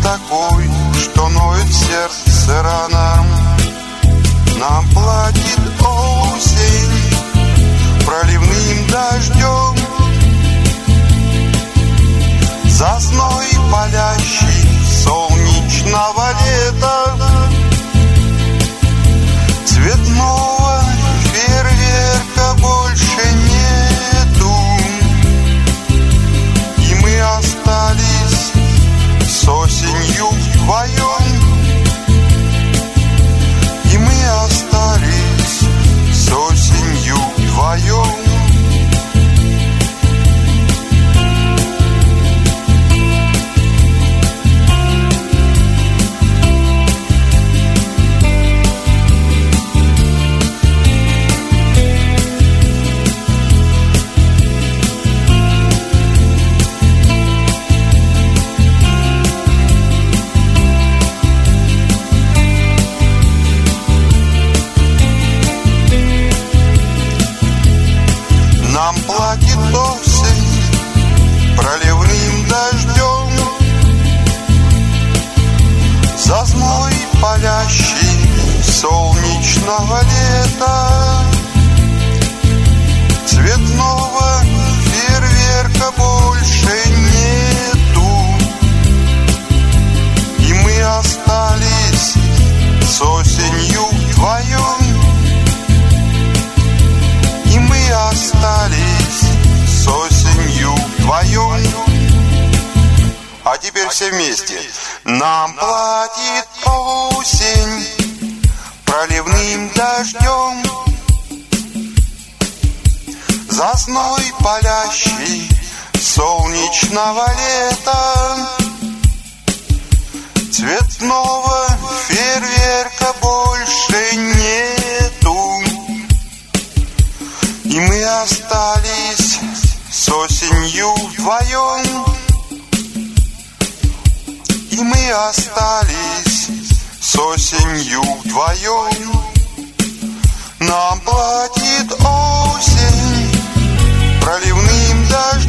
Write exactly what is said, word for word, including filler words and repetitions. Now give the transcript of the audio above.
такой, что ноет сердце рана. Нам платит осень проливным дождем за зной палящий солнечного лета, цветного фейерверка больше нету, и мы остались с осенью вдвоем, и мы остались с осенью вдвоем. Нам платит осень проливным дождем за зной палящий солнечного лета, цветного фейерверка больше нету, и мы остались с осенью вдвоем, и мы остались с осенью вдвоем. А теперь все вместе. Нам платит осень проливным дождем за зной палящий солнечного лета, цветного фейерверка больше нету, и мы остались с осенью вдвоем, и мы остались с осенью вдвоем. Нам платит осень проливным дождем